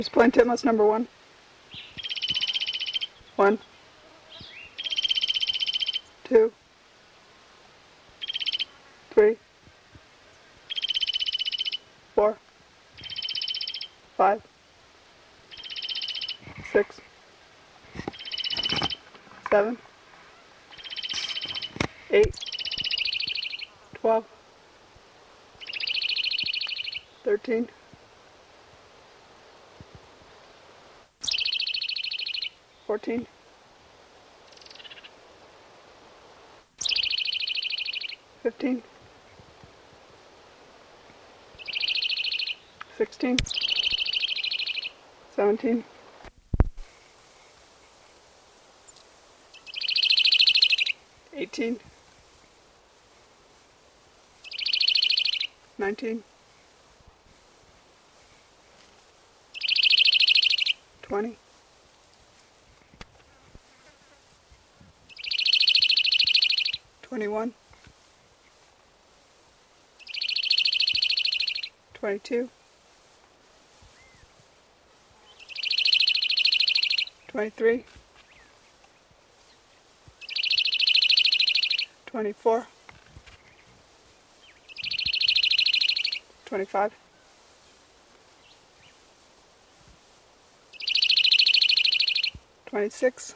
Blind Titmus number 1. 1, 2, 3, 4, 5, 6, 7, 8, 12, 13, 14, 15, 16, 17, 18, 19, 20, 21, 22, 23, 24, 25, 26,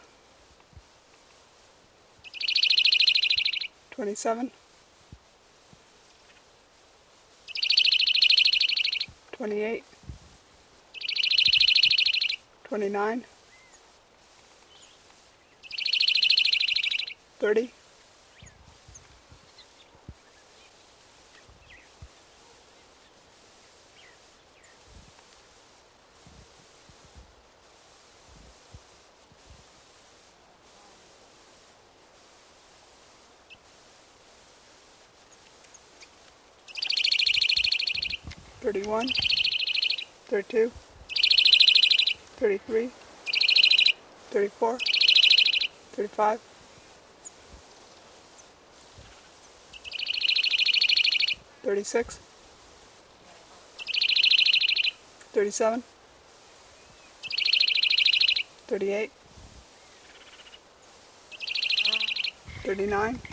27, 28, 29, 30, 31, 32, 33, 34, 35, 36, 37, 38, 39,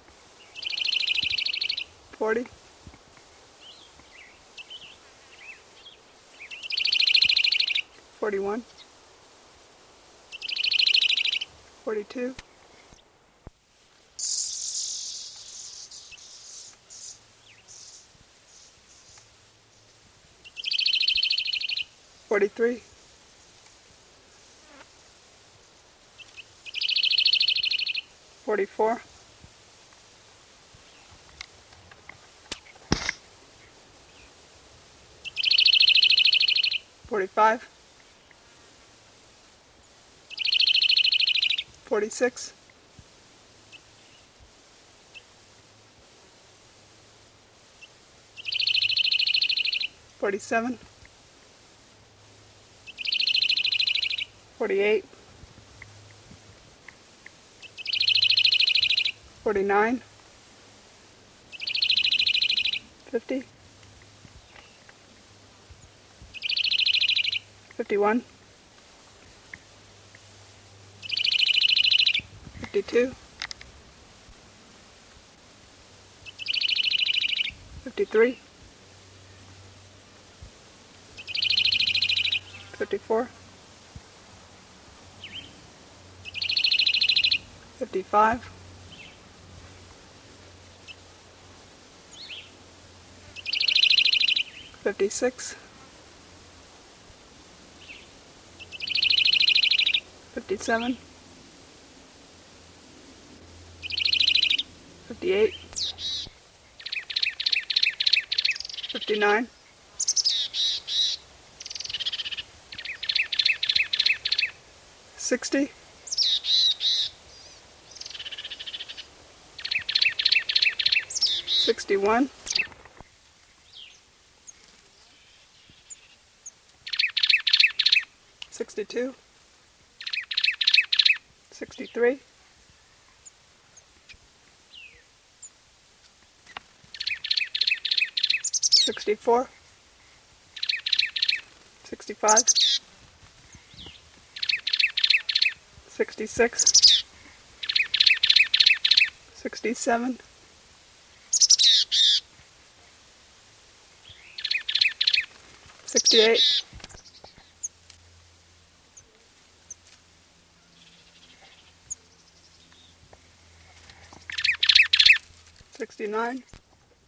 40, 41, 42, 43, 44, 45, 46, 47, 48, 49, 50, 51, 52, 53, 54, 55, 56, 57, 58, 59, 60, 61, 62, 63, 64, 65, 66, 67, 68, 69,